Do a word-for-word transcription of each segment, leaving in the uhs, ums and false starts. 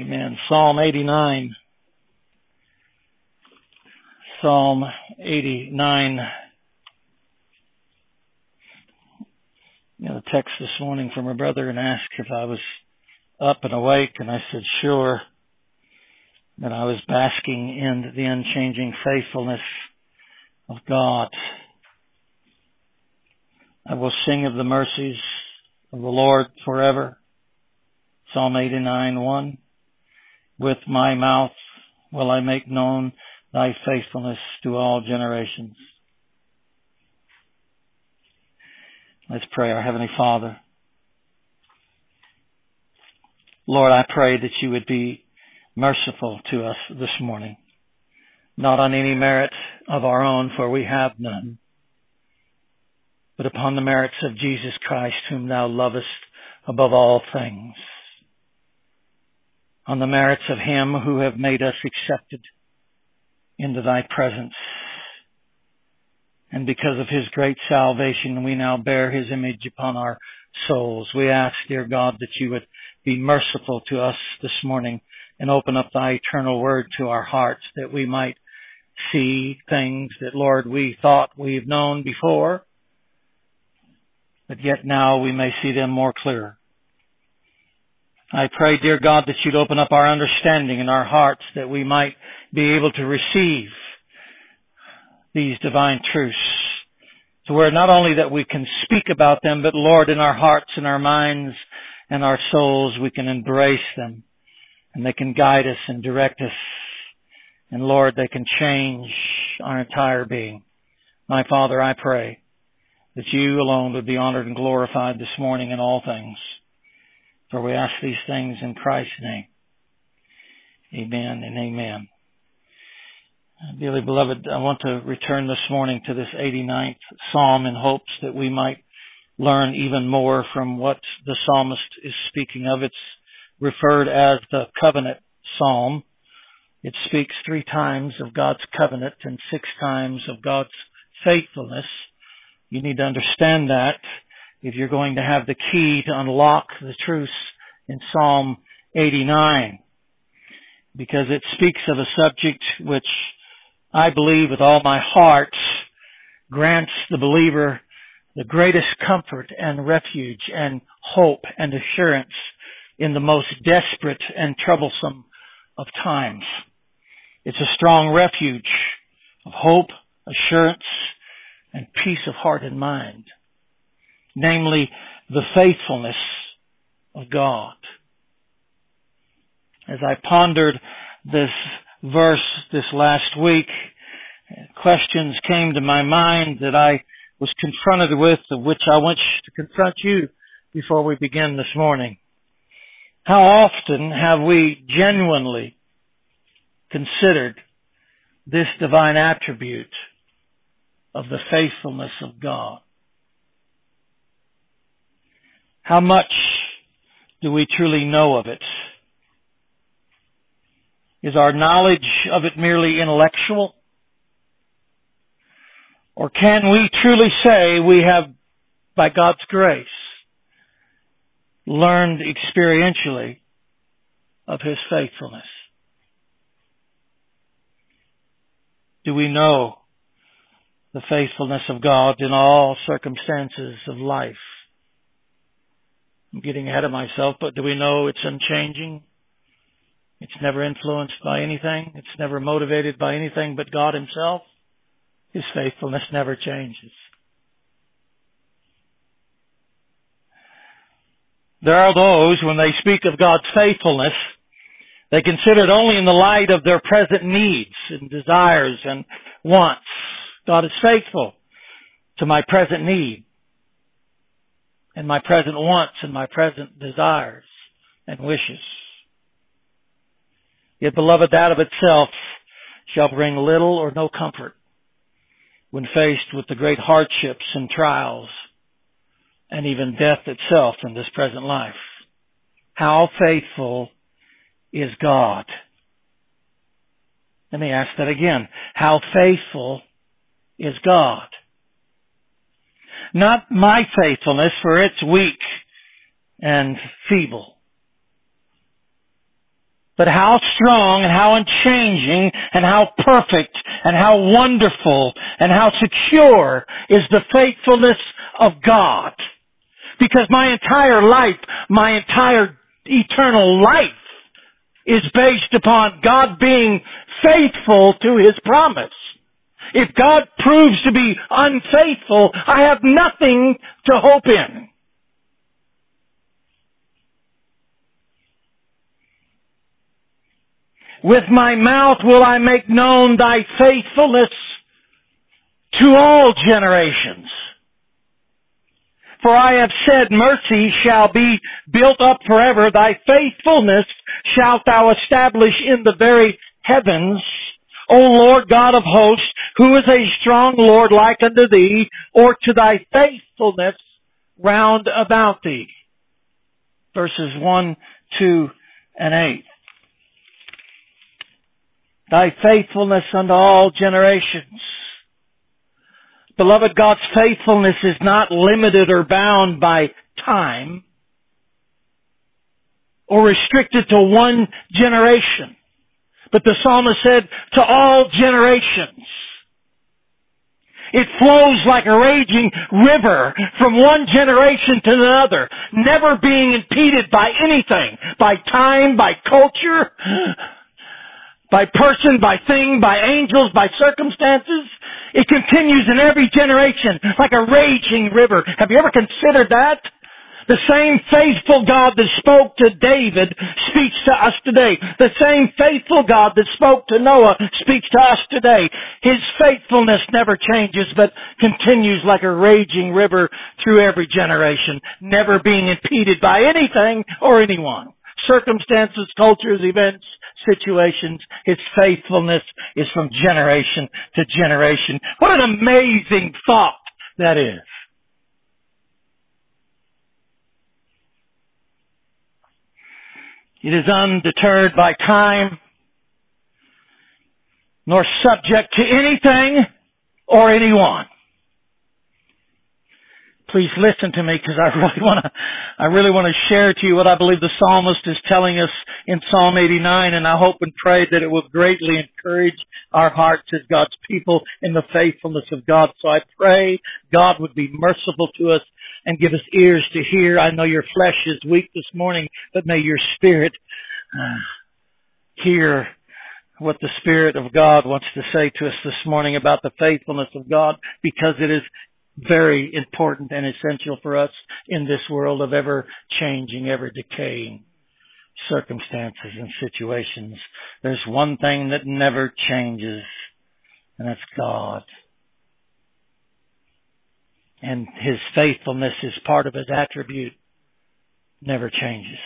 Amen. Psalm eighty-nine. Psalm eighty-nine. You know, the text this morning from a brother and asked if I was up and awake, and I said, sure. That I was basking in the unchanging faithfulness of God. I will sing of the mercies of the Lord forever. Psalm eighty-nine, one. With my mouth will I make known thy faithfulness to all generations. Let's pray. Our Heavenly Father, Lord, I pray that you would be merciful to us this morning, not on any merit of our own, for we have none, but upon the merits of Jesus Christ, whom thou lovest above all things, on the merits of him who have made us accepted into thy presence. And because of his great salvation, we now bear his image upon our souls. We ask, dear God, that you would be merciful to us this morning and open up thy eternal word to our hearts, that we might see things that, Lord, we thought we've known before, but yet now we may see them more clear. I pray, dear God, that you'd open up our understanding in our hearts, that we might be able to receive these divine truths, to where not only that we can speak about them, but Lord, in our hearts and our minds and our souls, we can embrace them, and they can guide us and direct us. And Lord, they can change our entire being. My Father, I pray that you alone would be honored and glorified this morning in all things. For we ask these things in Christ's name. Amen and amen. Dearly beloved, I want to return this morning to this eighty-ninth Psalm in hopes that we might learn even more from what the psalmist is speaking of. It's referred as the covenant psalm. It speaks three times of God's covenant and six times of God's faithfulness. You need to understand that if you're going to have the key to unlock the truths in Psalm eighty-nine, because it speaks of a subject which I believe with all my heart grants the believer the greatest comfort and refuge and hope and assurance in the most desperate and troublesome of times. It's a strong refuge of hope, assurance, and peace of heart and mind, namely the faithfulness of God. As I pondered this verse this last week, questions came to my mind that I was confronted with, of which I want to confront you before we begin this morning. How often have we genuinely considered this divine attribute of the faithfulness of God? How much do we truly know of it? Is our knowledge of it merely intellectual? Or can we truly say we have, by God's grace, learned experientially of his faithfulness? Do we know the faithfulness of God in all circumstances of life? I'm getting ahead of myself, but do we know it's unchanging? It's never influenced by anything. It's never motivated by anything but God himself. His faithfulness never changes. There are those, when they speak of God's faithfulness, they consider it only in the light of their present needs and desires and wants. God is faithful to my present need and my present wants and my present desires and wishes. Yet, beloved, that of itself shall bring little or no comfort when faced with the great hardships and trials and even death itself in this present life. How faithful is God? Let me ask that again. How faithful is God? Not my faithfulness, for it's weak and feeble. But how strong and how unchanging and how perfect and how wonderful and how secure is the faithfulness of God. Because my entire life, my entire eternal life is based upon God being faithful to His promise. If God proves to be unfaithful, I have nothing to hope in. With my mouth will I make known Thy faithfulness to all generations. For I have said, mercy shall be built up forever. Thy faithfulness shalt Thou establish in the very heavens. O Lord God of hosts, who is a strong Lord like unto Thee, or to Thy faithfulness round about Thee? Verses one, two, and eight. Thy faithfulness unto all generations. Beloved, God's faithfulness is not limited or bound by time or restricted to one generation. But the psalmist said, to all generations. It flows like a raging river from one generation to another, never being impeded by anything, by time, by culture, by person, by thing, by angels, by circumstances. It continues in every generation like a raging river. Have you ever considered that? The same faithful God that spoke to David speaks to us today. The same faithful God that spoke to Noah speaks to us today. His faithfulness never changes, but continues like a raging river through every generation, never being impeded by anything or anyone. Circumstances, cultures, events, situations. His faithfulness is from generation to generation. What an amazing thought that is. It is undeterred by time, nor subject to anything or anyone. Please listen to me, because I really want to, I really want to share to you what I believe the psalmist is telling us in Psalm eighty-nine, and I hope and pray that it will greatly encourage our hearts as God's people in the faithfulness of God. So I pray God would be merciful to us and give us ears to hear. I know your flesh is weak this morning, but may your spirit uh, hear what the Spirit of God wants to say to us this morning about the faithfulness of God, because it is very important and essential for us in this world of ever changing, ever decaying circumstances and situations. There's one thing that never changes, and that's God. And His faithfulness is part of His attribute. Never changes.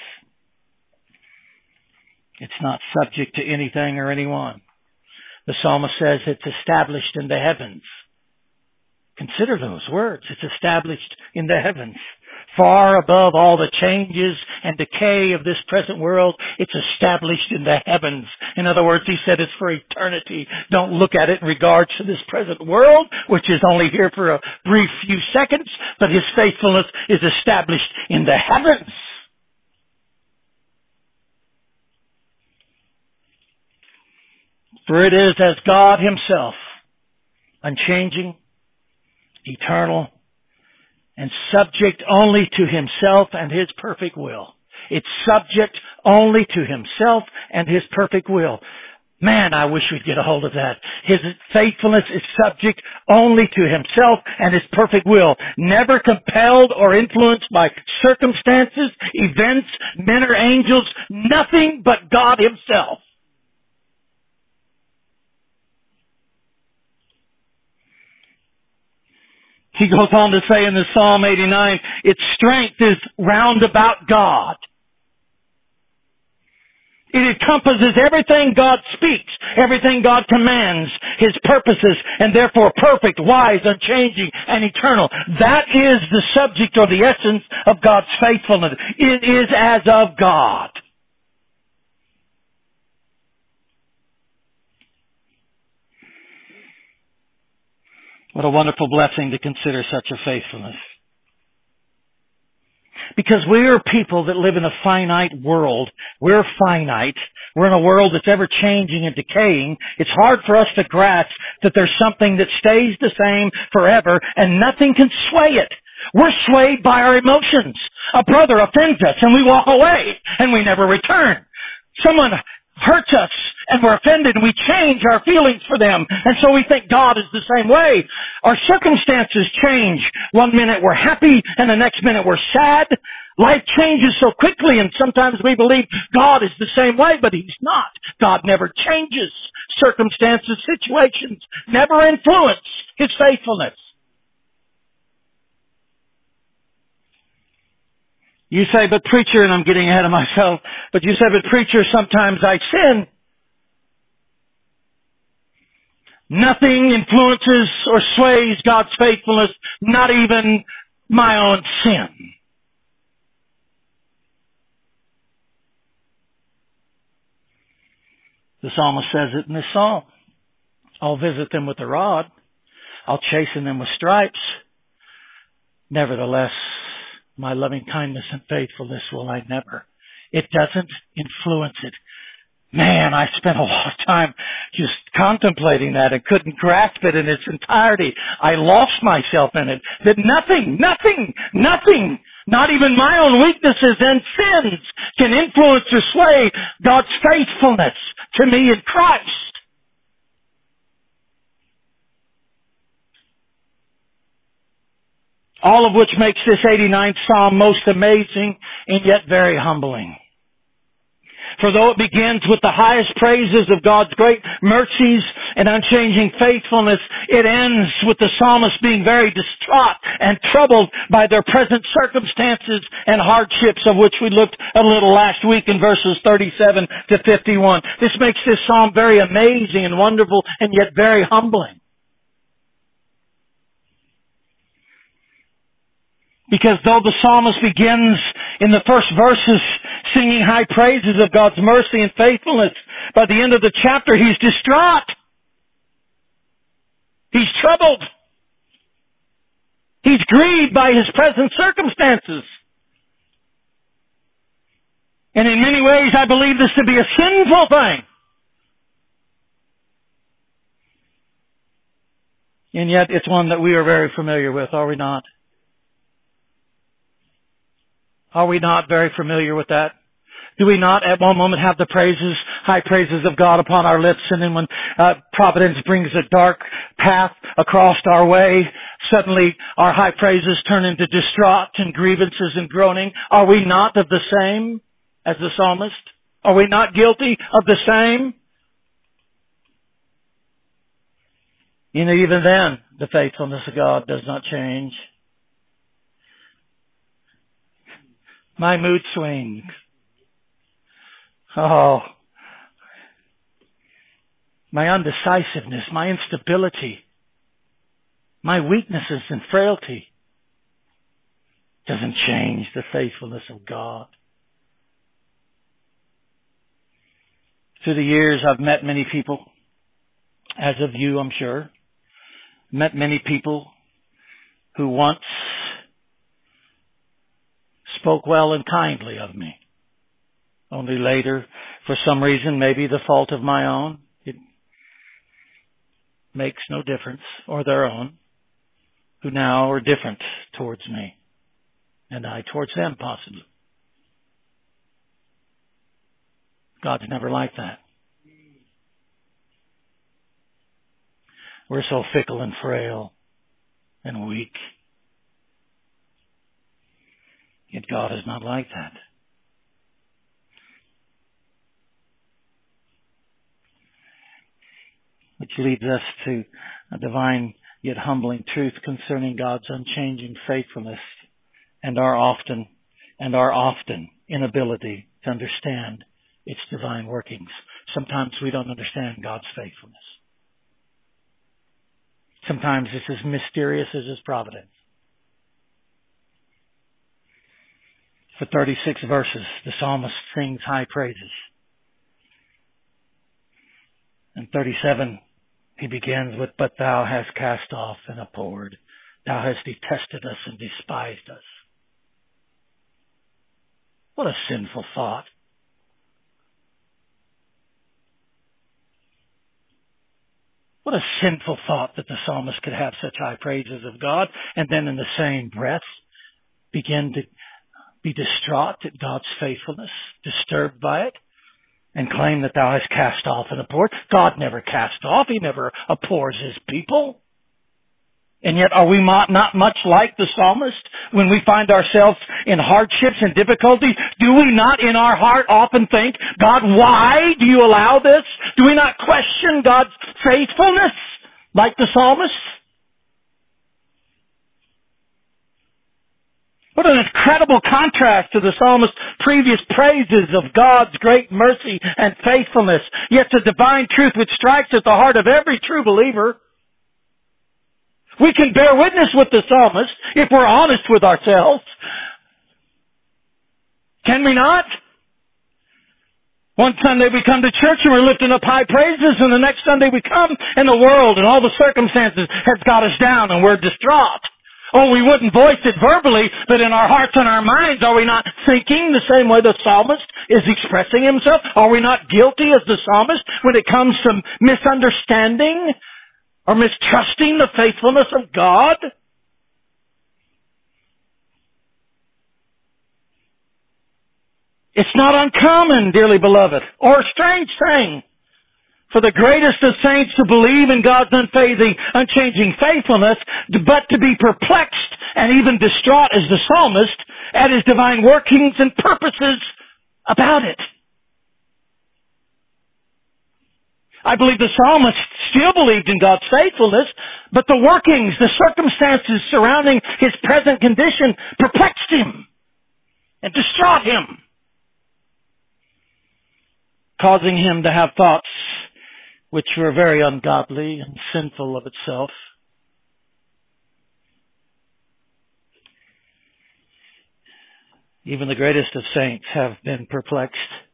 It's not subject to anything or anyone. The psalmist says it's established in the heavens. Consider those words. It's established in the heavens. Far above all the changes and decay of this present world, it's established in the heavens. In other words, he said it's for eternity. Don't look at it in regards to this present world, which is only here for a brief few seconds, but His faithfulness is established in the heavens. For it is as God Himself, unchanging, eternal, and subject only to Himself and His perfect will. It's subject only to Himself and His perfect will. Man, I wish we'd get a hold of that. His faithfulness is subject only to Himself and His perfect will. Never compelled or influenced by circumstances, events, men or angels. Nothing but God Himself. He goes on to say in the Psalm eighty-nine, its strength is round about God. It encompasses everything God speaks, everything God commands, His purposes, and therefore perfect, wise, unchanging, and eternal. That is the subject or the essence of God's faithfulness. It is as of God. What a wonderful blessing to consider such a faithfulness. Because we're people that live in a finite world. We're finite. We're in a world that's ever changing and decaying. It's hard for us to grasp that there's something that stays the same forever and nothing can sway it. We're swayed by our emotions. A brother offends us and we walk away and we never return. Someone hurts us and we're offended and we change our feelings for them. And so we think God is the same way. Our circumstances change. One minute we're happy and the next minute we're sad. Life changes so quickly and sometimes we believe God is the same way, but He's not. God never changes. Circumstances, situations never influence His faithfulness. You say, but preacher, and I'm getting ahead of myself, but you say, but preacher, sometimes I sin. Nothing influences or sways God's faithfulness, not even my own sin. The psalmist says it in this psalm. I'll visit them with a rod. I'll chasten them with stripes. Nevertheless, my loving kindness and faithfulness will I never. It doesn't influence it. Man, I spent a lot of time just contemplating that and couldn't grasp it in its entirety. I lost myself in it. That nothing, nothing, nothing, not even my own weaknesses and sins can influence or sway God's faithfulness to me in Christ. All of which makes this eighty-ninth Psalm most amazing and yet very humbling. For though it begins with the highest praises of God's great mercies and unchanging faithfulness, it ends with the psalmist being very distraught and troubled by their present circumstances and hardships, of which we looked a little last week in verses thirty-seven to fifty-one. This makes this psalm very amazing and wonderful and yet very humbling. Because though the psalmist begins in the first verses singing high praises of God's mercy and faithfulness, by the end of the chapter he's distraught. He's troubled. He's grieved by his present circumstances. And in many ways I believe this to be a sinful thing. And yet it's one that we are very familiar with, are we not? Are we not very familiar with that? Do we not at one moment have the praises, high praises of God upon our lips, and then when uh, providence brings a dark path across our way, suddenly our high praises turn into distraught and grievances and groaning? Are we not of the same as the psalmist? Are we not guilty of the same? You know, even then, the faithfulness of God does not change. My mood swings. Oh. My undecisiveness, my instability, my weaknesses and frailty doesn't change the faithfulness of God. Through the years, I've met many people, as of you, I'm sure, met many people who once spoke well and kindly of me. Only later, for some reason, maybe the fault of my own, it makes no difference, or their own, who now are different towards me, and I towards them possibly. God's never like that. We're so fickle and frail and weak. Yet God is not like that. Which leads us to a divine yet humbling truth concerning God's unchanging faithfulness and our often and our often inability to understand its divine workings. Sometimes we don't understand God's faithfulness. Sometimes it's as mysterious as His providence. For thirty-six verses, the psalmist sings high praises. In thirty-seven, he begins with, "But thou hast cast off and abhorred. Thou hast detested us and despised us." What a sinful thought. What a sinful thought that the psalmist could have such high praises of God and then in the same breath begin to be distraught at God's faithfulness, disturbed by it, and claim that thou hast cast off and abhorred. God never cast off. He never abhors His people. And yet are we not much like the psalmist when we find ourselves in hardships and difficulties? Do we not in our heart often think, God, why do you allow this? Do we not question God's faithfulness like the psalmist? What an incredible contrast to the psalmist's previous praises of God's great mercy and faithfulness, yet the divine truth which strikes at the heart of every true believer. We can bear witness with the psalmist if we're honest with ourselves. Can we not? One Sunday we come to church and we're lifting up high praises, and the next Sunday we come and the world and all the circumstances has got us down and we're distraught. Oh, we wouldn't voice it verbally, but in our hearts and our minds, are we not thinking the same way the psalmist is expressing himself? Are we not guilty as the psalmist when it comes to misunderstanding or mistrusting the faithfulness of God? It's not uncommon, dearly beloved, or a strange thing for the greatest of saints to believe in God's unfailing, unchanging faithfulness, but to be perplexed and even distraught as the psalmist at His divine workings and purposes about it. I believe the psalmist still believed in God's faithfulness, but the workings, the circumstances surrounding his present condition perplexed him and distraught him, causing him to have thoughts which were very ungodly and sinful of itself. Even the greatest of saints have been perplexed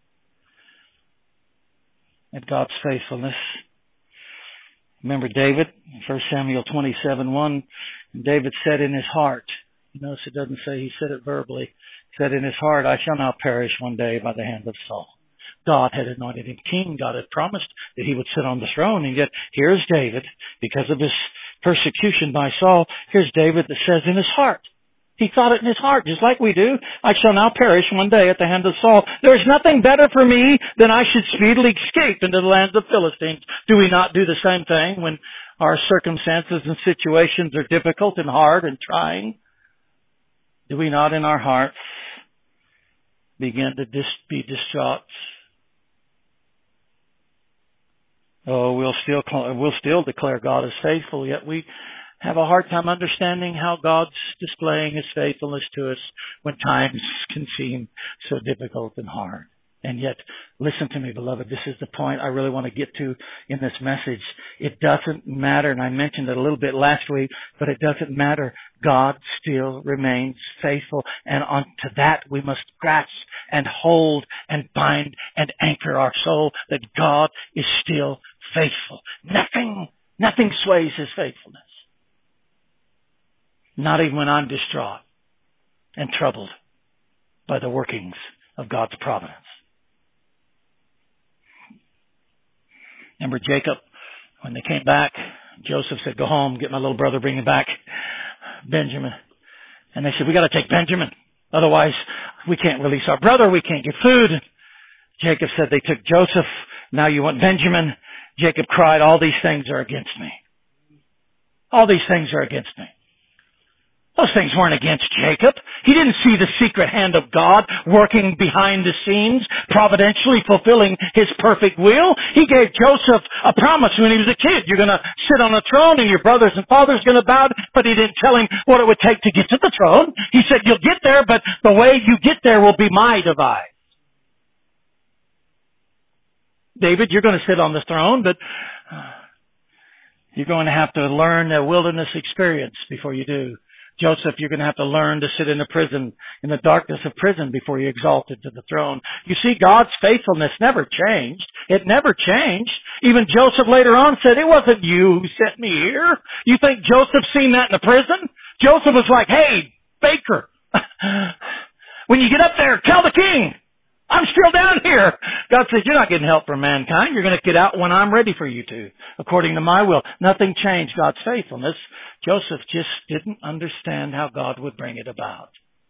at God's faithfulness. Remember David, First Samuel twenty-seven one, and David said in his heart, you notice it doesn't say he said it verbally, he said in his heart, I shall not perish one day by the hand of Saul. God had anointed him king. God had promised that he would sit on the throne. And yet, here's David, because of his persecution by Saul, here's David that says in his heart, he thought it in his heart, just like we do, I shall now perish one day at the hand of Saul. There is nothing better for me than I should speedily escape into the lands of Philistines. Do we not do the same thing when our circumstances and situations are difficult and hard and trying? Do we not in our hearts begin to dis- be distraught? Oh, we'll still we'll still declare God as faithful, yet we have a hard time understanding how God's displaying His faithfulness to us when times can seem so difficult and hard. And yet, listen to me, beloved, this is the point I really want to get to in this message. It doesn't matter, and I mentioned it a little bit last week, but it doesn't matter. God still remains faithful, and onto that we must grasp and hold and bind and anchor our soul that God is still faithful. Nothing, nothing sways His faithfulness. Not even when I'm distraught and troubled by the workings of God's providence. Remember Jacob, when they came back, Joseph said, go home, get my little brother, bring him back, Benjamin. And they said, we got to take Benjamin. Otherwise, we can't release our brother. We can't get food. And Jacob said, they took Joseph. Now you want Benjamin. Jacob cried, all these things are against me. All these things are against me. Those things weren't against Jacob. He didn't see the secret hand of God working behind the scenes, providentially fulfilling His perfect will. He gave Joseph a promise when he was a kid. You're going to sit on a throne and your brothers and fathers are going to bow. But he didn't tell him what it would take to get to the throne. He said, you'll get there, but the way you get there will be my device. David, you're going to sit on the throne, but you're going to have to learn a wilderness experience before you do. Joseph, you're going to have to learn to sit in a prison, in the darkness of prison before you're exalted to the throne. You see, God's faithfulness never changed. It never changed. Even Joseph later on said, it wasn't you who sent me here. You think Joseph seen that in the prison? Joseph was like, hey, baker, When you get up there, tell the king, I'm still down here. God says, you're not getting help from mankind. You're going to get out when I'm ready for you to, according to my will. Nothing changed God's faithfulness. Joseph just didn't understand how God would bring it about.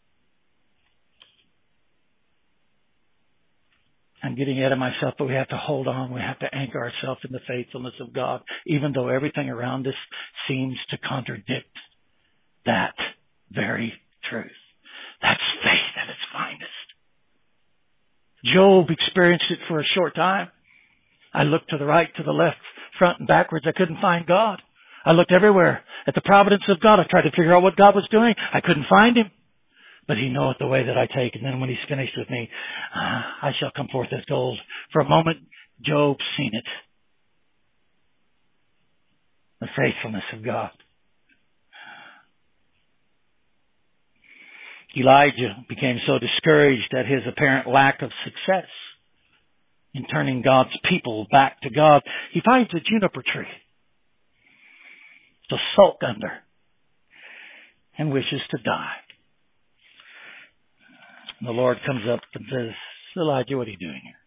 I'm getting ahead of myself, but we have to hold on. We have to anchor ourselves in the faithfulness of God, even though everything around us seems to contradict that very truth. That's faith at its finest. Job experienced it for a short time. I looked to the right, to the left, front and backwards. I couldn't find God. I looked everywhere at the providence of God. I tried to figure out what God was doing. I couldn't find Him. But He knoweth the way that I take. And then when He's finished with me, uh, I shall come forth as gold. For a moment, Job seen it. The faithfulness of God. Elijah became so discouraged at his apparent lack of success in turning God's people back to God, he finds a juniper tree to sulk under and wishes to die. And the Lord comes up and says, Elijah, what are you doing here?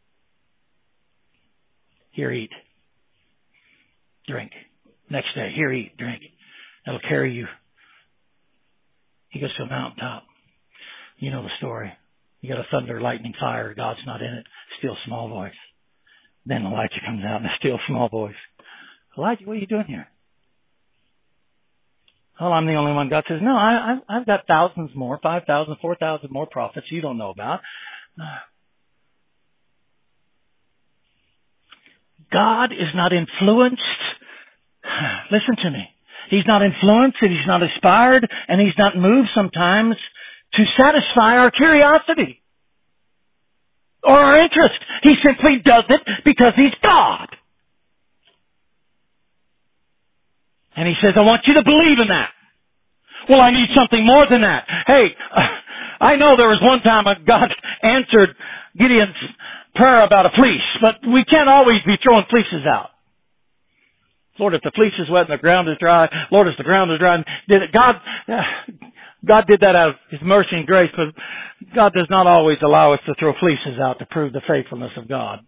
Here, eat. Drink. Next day, here, eat. Drink. That'll carry you. He goes to a mountaintop. You know the story. You got a thunder, lightning, fire. God's not in it. Still small voice. Then Elijah comes out in a still small voice. Elijah, what are you doing here? Well, I'm the only one. God says, no, I, I've got thousands more, five thousand, four thousand more prophets you don't know about. God is not influenced. Listen to me. He's not influenced, and He's not inspired, and He's not moved sometimes to satisfy our curiosity or our interest. He simply does it because He's God. And He says, I want you to believe in that. Well, I need something more than that. Hey, uh, I know there was one time God answered Gideon's prayer about a fleece, but we can't always be throwing fleeces out. Lord, if the fleece is wet and the ground is dry, Lord, if the ground is dry, did it, God, uh, God did that out of His mercy and grace, but God does not always allow us to throw fleeces out to prove the faithfulness of God.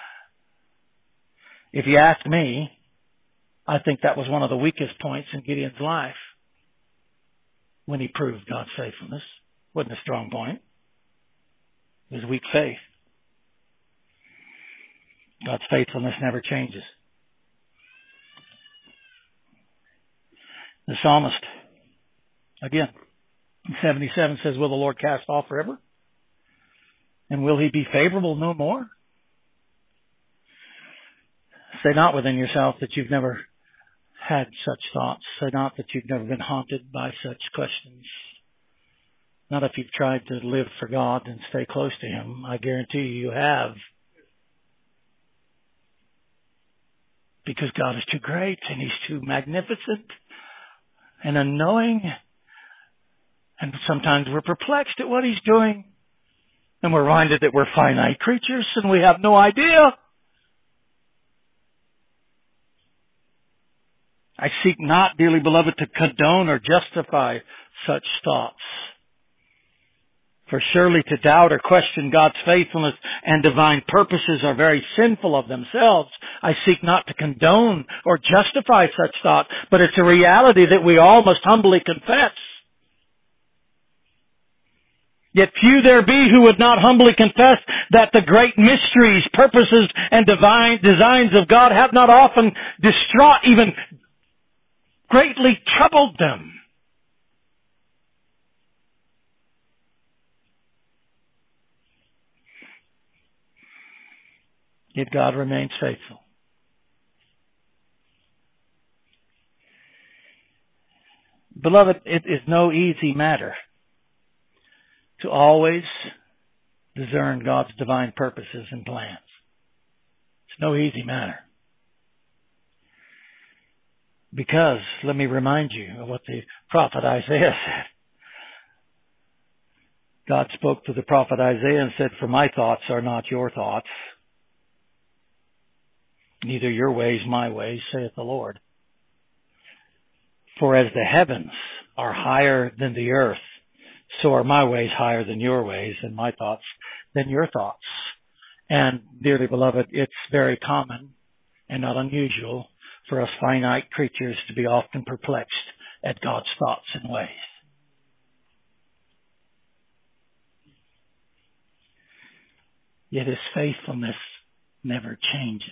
If you ask me, I think that was one of the weakest points in Gideon's life when he proved God's faithfulness. Wasn't a strong point. It was weak faith. God's faithfulness never changes. The psalmist, again, in seventy-seven says, will the Lord cast off forever? And will He be favorable no more? Say not within yourself that you've never had such thoughts. Say not that you've never been haunted by such questions. Not if you've tried to live for God and stay close to Him. I guarantee you, you have. Because God is too great and He's too magnificent and unknowing. And sometimes we're perplexed at what He's doing. And we're reminded that we're finite creatures and we have no idea. I seek not, dearly beloved, to condone or justify such thoughts. For surely to doubt or question God's faithfulness and divine purposes are very sinful of themselves. I seek not to condone or justify such thought, but it's a reality that we all must humbly confess. Yet few there be who would not humbly confess that the great mysteries, purposes, and divine designs of God have not often distraught, even greatly troubled them. Yet God remains faithful. Beloved, it is no easy matter to always discern God's divine purposes and plans. It's no easy matter. Because, let me remind you of what the prophet Isaiah said. God spoke to the prophet Isaiah and said, for my thoughts are not your thoughts, neither your ways my ways, saith the Lord. For as the heavens are higher than the earth, so are my ways higher than your ways, and my thoughts than your thoughts. And dearly beloved, it's very common and not unusual for us finite creatures to be often perplexed at God's thoughts and ways. Yet His faithfulness never changes.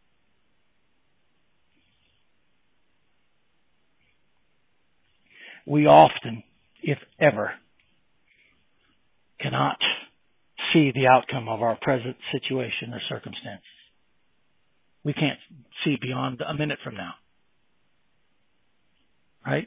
We often, if ever, cannot see the outcome of our present situation or circumstances. We can't see beyond a minute from now. Right?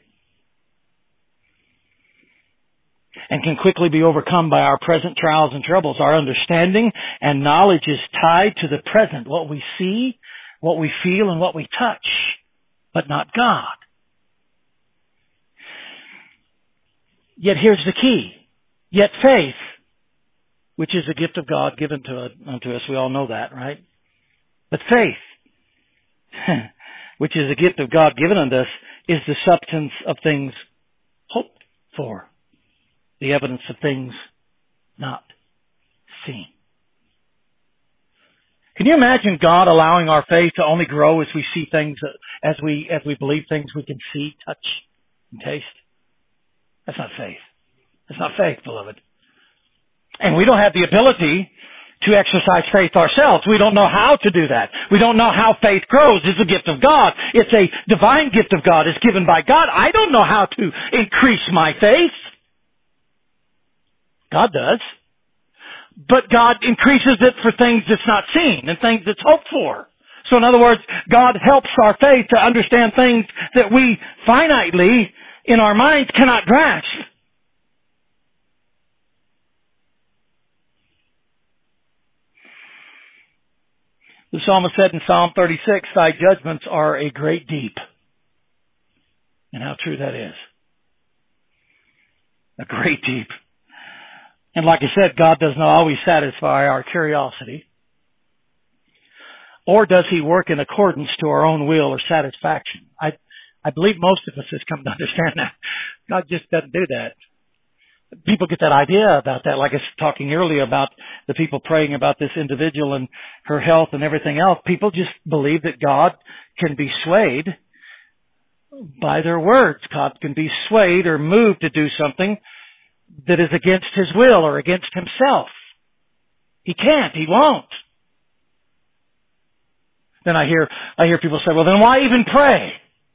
And can quickly be overcome by our present trials and troubles. Our understanding and knowledge is tied to the present, what we see, what we feel, and what we touch, but not God. Yet here's the key. Yet faith, which is a gift of God given to unto us, we all know that, right? But faith, which is a gift of God given unto us, is the substance of things hoped for, the evidence of things not seen. Can you imagine God allowing our faith to only grow as we see things, as we as we believe things we can see, touch, and taste? That's not faith. That's not faith, beloved. And we don't have the ability to exercise faith ourselves. We don't know how to do that. We don't know how faith grows. It's a gift of God. It's a divine gift of God. It's given by God. I don't know how to increase my faith. God does. But God increases it for things that's not seen and things that's hoped for. So in other words, God helps our faith to understand things that we finitely in our minds cannot grasp. The psalmist said in Psalm thirty-six, "Thy judgments are a great deep." And how true that is. A great deep. And like I said, God does not always satisfy our curiosity. Or does He work in accordance to our own will or satisfaction? I I believe most of us has come to understand that. God just doesn't do that. People get that idea about that, like I was talking earlier about the people praying about this individual and her health and everything else. People just believe that God can be swayed by their words. God can be swayed or moved to do something that is against His will or against Himself. He can't. He won't. Then I hear, I hear people say, well, then why even pray?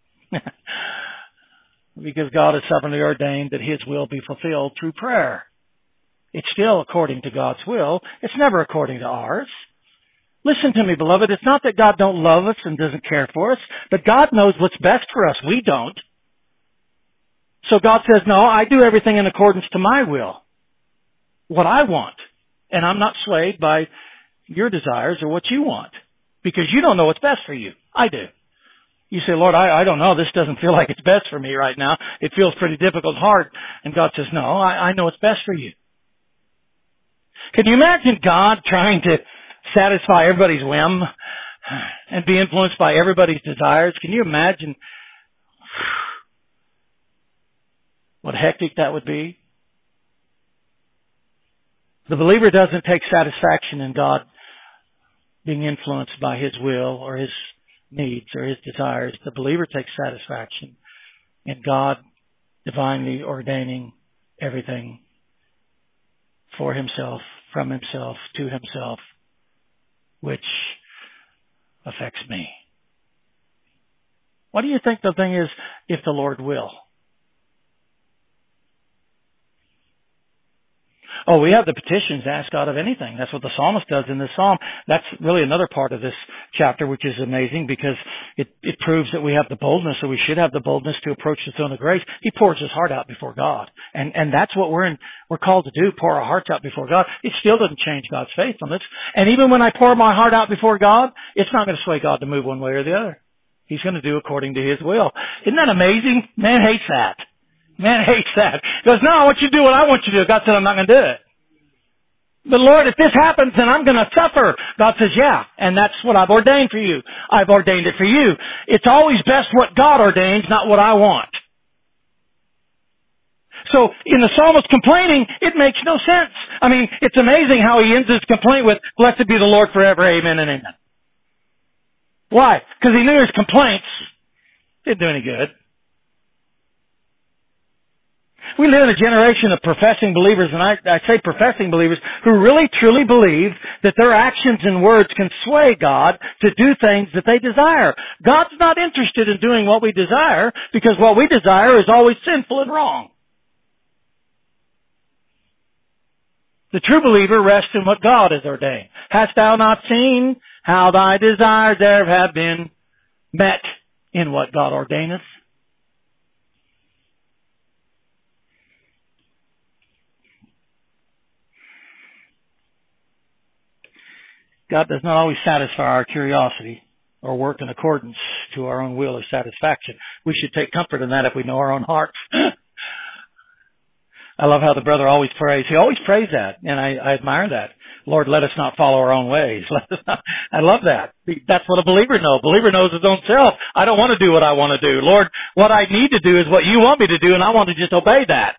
Because God has sovereignly ordained that His will be fulfilled through prayer. It's still according to God's will. It's never according to ours. Listen to me, beloved. It's not that God don't love us and doesn't care for us, but God knows what's best for us. We don't. So God says, no, I do everything in accordance to my will, what I want. And I'm not swayed by your desires or what you want, because you don't know what's best for you. I do. You say, Lord, I, I don't know. This doesn't feel like it's best for me right now. It feels pretty difficult, hard. And God says, no, I, I know what's best for you. Can you imagine God trying to satisfy everybody's whim and be influenced by everybody's desires? Can you imagine what hectic that would be? The believer doesn't take satisfaction in God being influenced by His will or His needs or His desires. The believer takes satisfaction in God divinely ordaining everything for Himself, from Himself, to Himself, which affects me. What do you think the thing is, if the Lord will? Oh, we have the petitions to ask God of anything. That's what the psalmist does in this psalm. That's really another part of this chapter, which is amazing because it, it proves that we have the boldness, or we should have the boldness to approach the throne of grace. He pours his heart out before God. And, and that's what we're in, we're called to do, pour our hearts out before God. It still doesn't change God's faithfulness. And even when I pour my heart out before God, it's not going to sway God to move one way or the other. He's going to do according to His will. Isn't that amazing? Man hates that. Man hates that. He goes, no, I want you to do what I want you to do. God said, I'm not going to do it. But Lord, if this happens, then I'm going to suffer. God says, yeah, and that's what I've ordained for you. I've ordained it for you. It's always best what God ordains, not what I want. So in the psalmist complaining, it makes no sense. I mean, it's amazing how he ends his complaint with, blessed be the Lord forever, amen and amen. Why? Because he knew his complaints didn't do any good. We live in a generation of professing believers, and I, I say professing believers, who really truly believe that their actions and words can sway God to do things that they desire. God's not interested in doing what we desire, because what we desire is always sinful and wrong. The true believer rests in what God has ordained. Hast thou not seen how thy desires there have been met in what God ordaineth? God does not always satisfy our curiosity or work in accordance to our own will or satisfaction. We should take comfort in that if we know our own hearts. I love how the brother always prays. He always prays that, and I, I admire that. Lord, let us not follow our own ways. Let us not, I love that. That's what a believer knows. A believer knows his own self. I don't want to do what I want to do. Lord, what I need to do is what you want me to do, and I want to just obey that.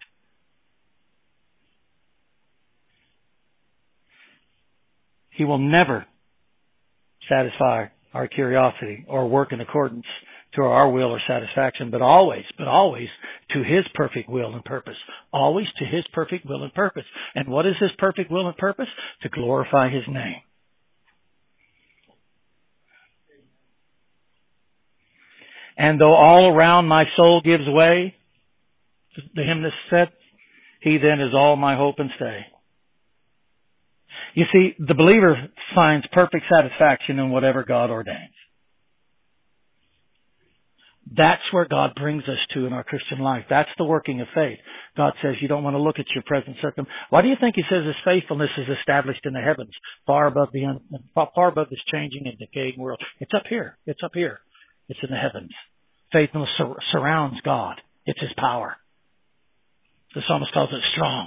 He will never satisfy our curiosity or work in accordance to our will or satisfaction, but always, but always to His perfect will and purpose. Always to His perfect will and purpose. And what is His perfect will and purpose? To glorify His name. And though all around my soul gives way, the hymnist said, He then is all my hope and stay. You see, the believer finds perfect satisfaction in whatever God ordains. That's where God brings us to in our Christian life. That's the working of faith. God says you don't want to look at your present circum. Why do you think He says His faithfulness is established in the heavens, far above the un- far above this changing and decaying world? It's up here. It's up here. It's in the heavens. Faithfulness sur- surrounds God. It's His power. The psalmist calls it strong.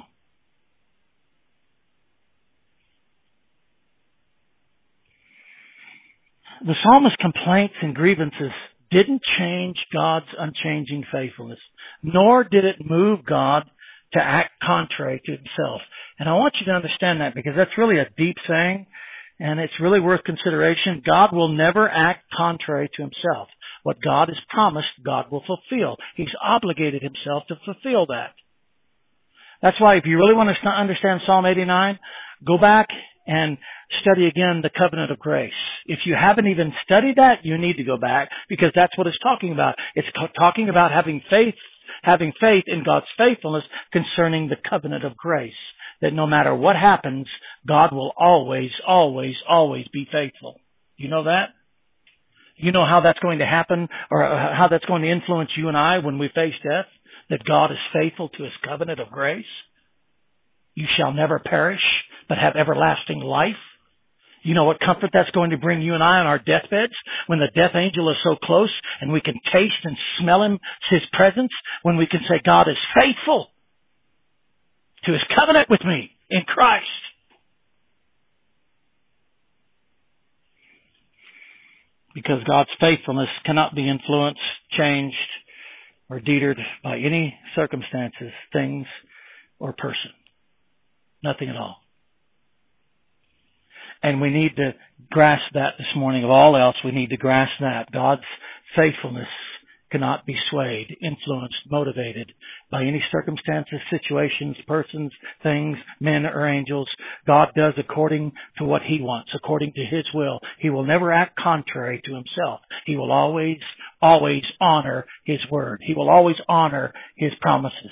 The psalmist's complaints and grievances didn't change God's unchanging faithfulness, nor did it move God to act contrary to Himself. And I want you to understand that, because that's really a deep thing, and it's really worth consideration. God will never act contrary to Himself. What God has promised, God will fulfill. He's obligated Himself to fulfill that. That's why if you really want to understand Psalm eighty-nine, go back and study again the covenant of grace. If you haven't even studied that, you need to go back, because that's what it's talking about. It's talking about having faith, having faith in God's faithfulness concerning the covenant of grace. That no matter what happens, God will always, always, always be faithful. You know that? You know how that's going to happen, or how that's going to influence you and I when we face death? That God is faithful to His covenant of grace. You shall never perish, but have everlasting life. You know what comfort that's going to bring you and I on our deathbeds, when the death angel is so close and we can taste and smell Him, His presence, when we can say, God is faithful to His covenant with me in Christ. Because God's faithfulness cannot be influenced, changed, or deterred by any circumstances, things, or person. Nothing at all. And we need to grasp that this morning. Of all else, we need to grasp that. God's faithfulness cannot be swayed, influenced, motivated by any circumstances, situations, persons, things, men, or angels. God does according to what He wants, according to His will. He will never act contrary to Himself. He will always, always honor His word. He will always honor His promises.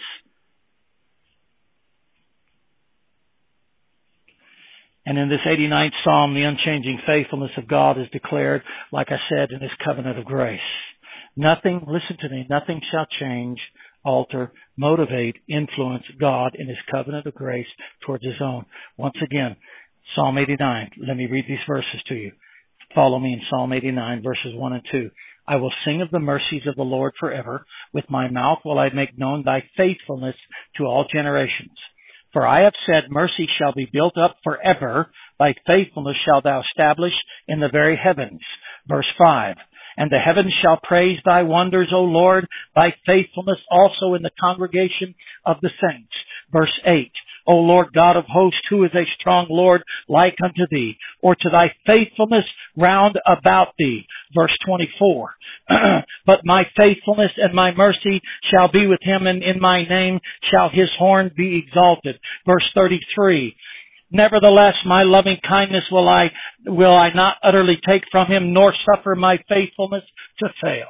And in this eighty-ninth Psalm, the unchanging faithfulness of God is declared, like I said, in His covenant of grace. Nothing, listen to me, nothing shall change, alter, motivate, influence God in His covenant of grace towards His own. Once again, Psalm eighty-nine. Let me read these verses to you. Follow me in Psalm eighty-nine, verses one and two. I will sing of the mercies of the Lord forever. With my mouth will I make known Thy faithfulness to all generations. For I have said, mercy shall be built up forever. Thy faithfulness shalt Thou establish in the very heavens. Verse five. And the heavens shall praise thy wonders, O Lord, thy faithfulness also in the congregation of the saints. Verse eight. O Lord God of hosts, who is a strong Lord like unto thee, or to thy faithfulness round about thee. Verse twenty-four. But my faithfulness and my mercy shall be with him, and in my name shall his horn be exalted. Verse thirty-three. Nevertheless, my loving kindness will I, will I not utterly take from him, nor suffer my faithfulness to fail.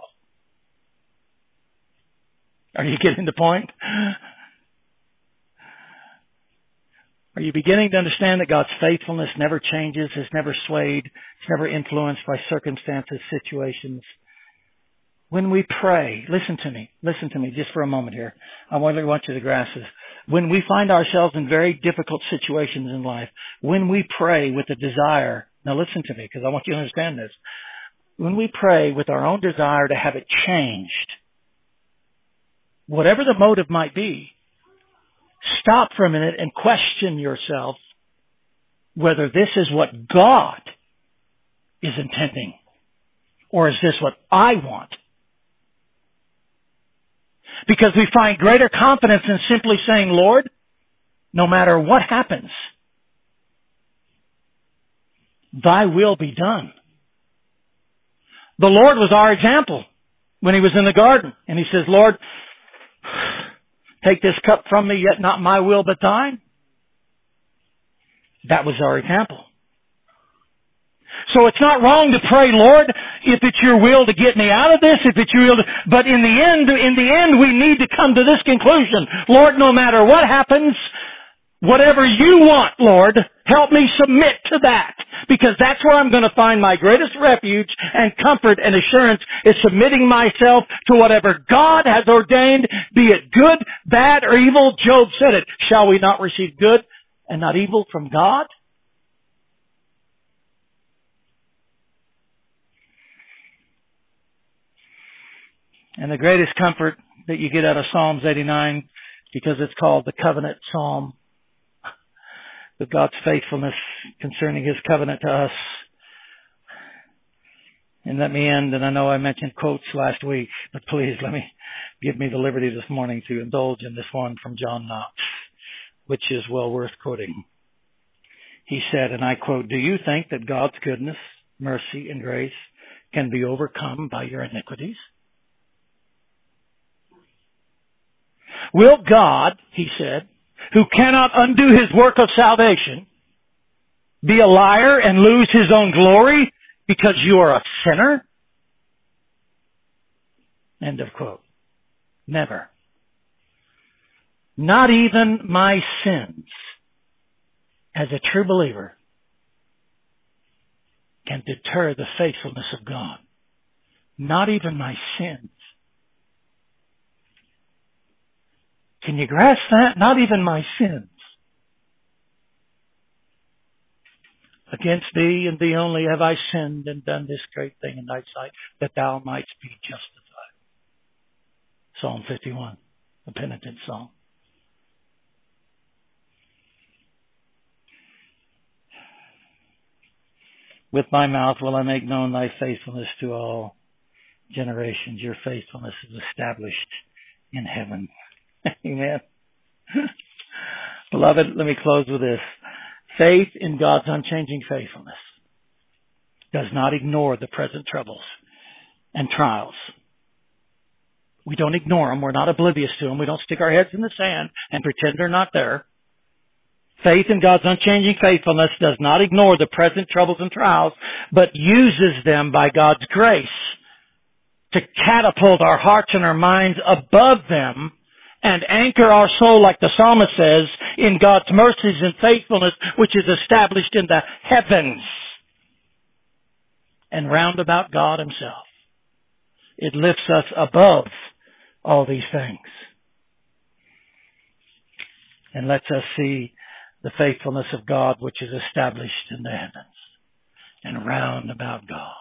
Are you getting the point? Are you beginning to understand that God's faithfulness never changes, is never swayed, is never influenced by circumstances, situations? When we pray, listen to me, listen to me just for a moment here. I really want you to grasp this. When we find ourselves in very difficult situations in life, when we pray with a desire, now listen to me because I want you to understand this. When we pray with our own desire to have it changed, whatever the motive might be, stop for a minute and question yourself whether this is what God is intending, or is this what I want? Because we find greater confidence in simply saying, Lord, no matter what happens, thy will be done. The Lord was our example when he was in the garden. And he says, Lord, take this cup from me, yet not my will but thine. That was our example. So it's not wrong to pray, Lord, if it's your will to get me out of this, if it's your will to, but in the end, in the end, we need to come to this conclusion. Lord, no matter what happens, whatever you want, Lord, help me submit to that. Because that's where I'm going to find my greatest refuge and comfort and assurance is submitting myself to whatever God has ordained, be it good, bad, or evil. Job said it. Shall we not receive good and not evil from God? And the greatest comfort that you get out of Psalms eighty-nine, because it's called the covenant psalm, with God's faithfulness concerning his covenant to us. And let me end, and I know I mentioned quotes last week, but please let me give me the liberty this morning to indulge in this one from John Knox, which is well worth quoting. He said, and I quote, "Do you think that God's goodness, mercy, and grace can be overcome by your iniquities? Will God," he said, "who cannot undo his work of salvation, be a liar and lose his own glory because you are a sinner?" End of quote. Never. Not even my sins, as a true believer, can deter the faithfulness of God. Not even my sins. Can you grasp that? Not even my sins. Against thee and thee only have I sinned and done this great thing in thy sight, that thou mightst be justified. Psalm fifty-one, the penitent psalm. With my mouth will I make known thy faithfulness to all generations. Your faithfulness is established in heaven. Amen. Beloved, let me close with this. Faith in God's unchanging faithfulness does not ignore the present troubles and trials. We don't ignore them. We're not oblivious to them. We don't stick our heads in the sand and pretend they're not there. Faith in God's unchanging faithfulness does not ignore the present troubles and trials, but uses them by God's grace to catapult our hearts and our minds above them and anchor our soul, like the psalmist says, in God's mercies and faithfulness, which is established in the heavens and round about God himself. It lifts us above all these things and lets us see the faithfulness of God, which is established in the heavens and round about God.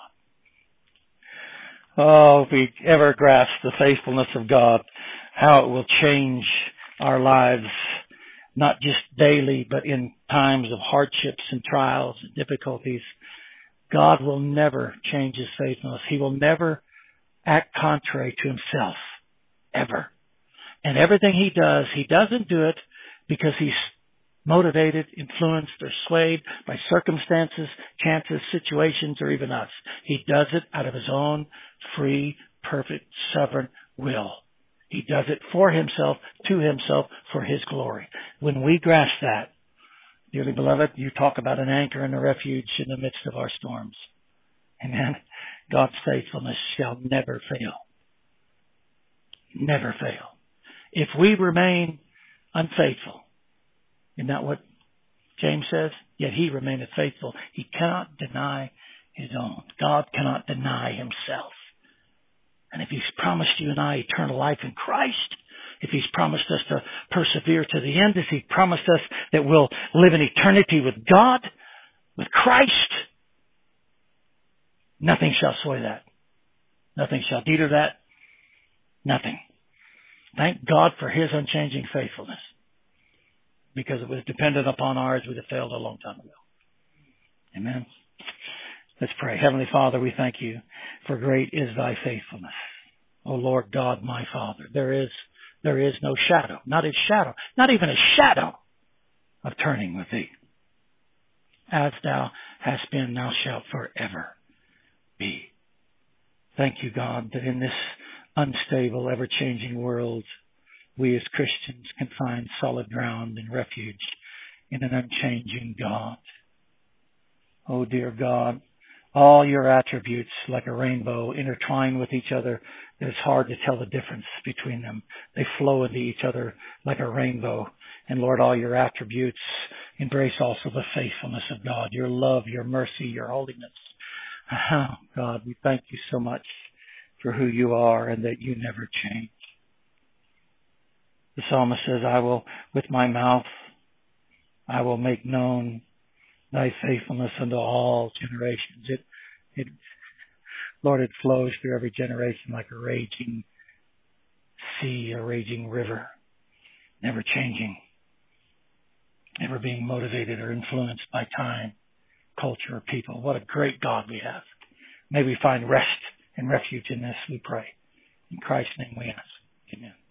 Oh, if we ever grasp the faithfulness of God, how it will change our lives, not just daily, but in times of hardships and trials and difficulties. God will never change his faithfulness. He will never act contrary to himself, ever. And everything he does, he doesn't do it because he's motivated, influenced, or swayed by circumstances, chances, situations, or even us. He does it out of his own free, perfect, sovereign will. He does it for himself, to himself, for his glory. When we grasp that, dearly beloved, you talk about an anchor and a refuge in the midst of our storms. Amen. God's faithfulness shall never fail. Never fail. If we remain unfaithful, isn't that what James says? Yet he remaineth faithful. He cannot deny his own. God cannot deny himself. And if he's promised you and I eternal life in Christ, if he's promised us to persevere to the end, if he promised us that we'll live in eternity with God, with Christ, nothing shall sway that. Nothing shall deter that. Nothing. Thank God for his unchanging faithfulness. Because it was dependent upon ours, we'd have failed a long time ago. Amen. Let's pray. Heavenly Father, we thank you for great is thy faithfulness. O Lord God, my Father, there is there is no shadow, not a shadow, not even a shadow of turning with thee. As thou hast been, thou shalt forever be. Thank you, God, that in this unstable, ever-changing world, we as Christians can find solid ground and refuge in an unchanging God. Oh, dear God, all your attributes, like a rainbow, intertwine with each other. It's hard to tell the difference between them. They flow into each other like a rainbow. And Lord, all your attributes embrace also the faithfulness of God, your love, your mercy, your holiness. Oh, God, we thank you so much for who you are and that you never change. The psalmist says, I will, with my mouth, I will make known thy faithfulness unto all generations. It, it, Lord, it flows through every generation like a raging sea, a raging river, never changing, never being motivated or influenced by time, culture, or people. What a great God we have. May we find rest and refuge in this, we pray. In Christ's name we ask. Amen.